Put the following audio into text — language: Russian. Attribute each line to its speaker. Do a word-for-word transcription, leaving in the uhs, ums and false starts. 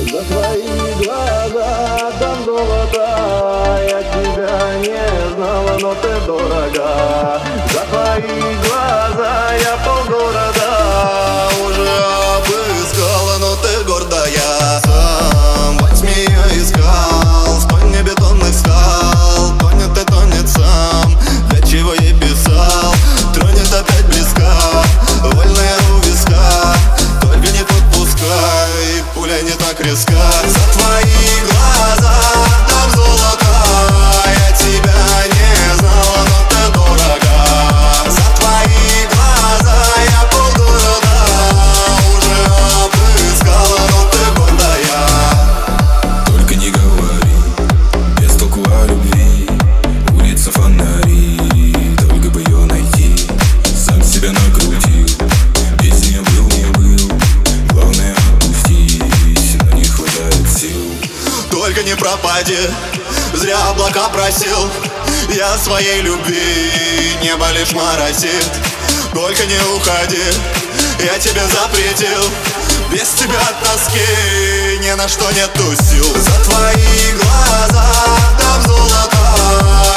Speaker 1: За твои глаза дам золото. Я тебя не знала, но ты дорога. За твои глаза я полгорода уже обыскала, но ты гордая. Сам во тьме я искал в тоне бетонных скал. Тонет и тонет сам, для чего я писал. Тронет опять близка, вольная у виска. Только не подпускай, пуля не так резка. За твои глаза дам золото. Я тебя не знала, но ты дорога. За твои глаза я полгорода уже обыскала, но ты гордая.
Speaker 2: Только не говори, без толку о любви. Улица фонари, только бы ее найти. Сам себя накрутил, без нее был, не был. Главное отпустить, но не хватает сил.
Speaker 1: Только не пропади, зря облака просил. Я своей любви, небо лишь моросит. Только не уходи, я тебе запретил. Без тебя от тоски ни на что нету сил. За твои глаза дам золото.